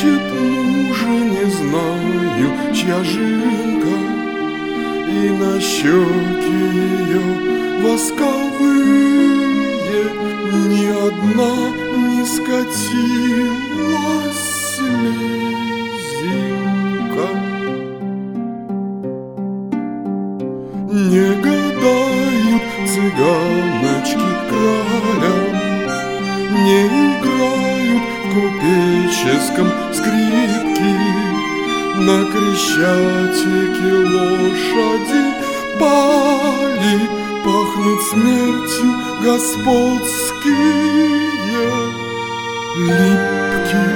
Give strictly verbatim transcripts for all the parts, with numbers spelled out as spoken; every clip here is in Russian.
Ищет мужа, не знаю, чья жинка, и на щеки ее восковые ни одна не скатилась слезинка. Не гадают цыганочки кралям, не играют в купеческом скрипке, на Крещатике лошади пали, пахнут смертью господские липки.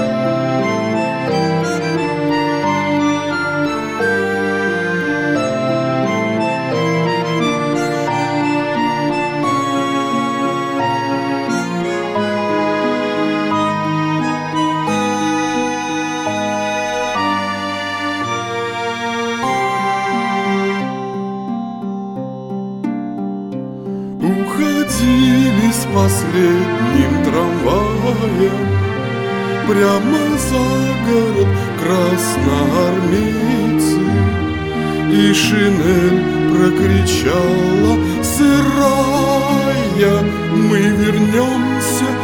Уходили с последним трамваем прямо за город красноармейцы, и шинель прокричала сырая: мы вернемся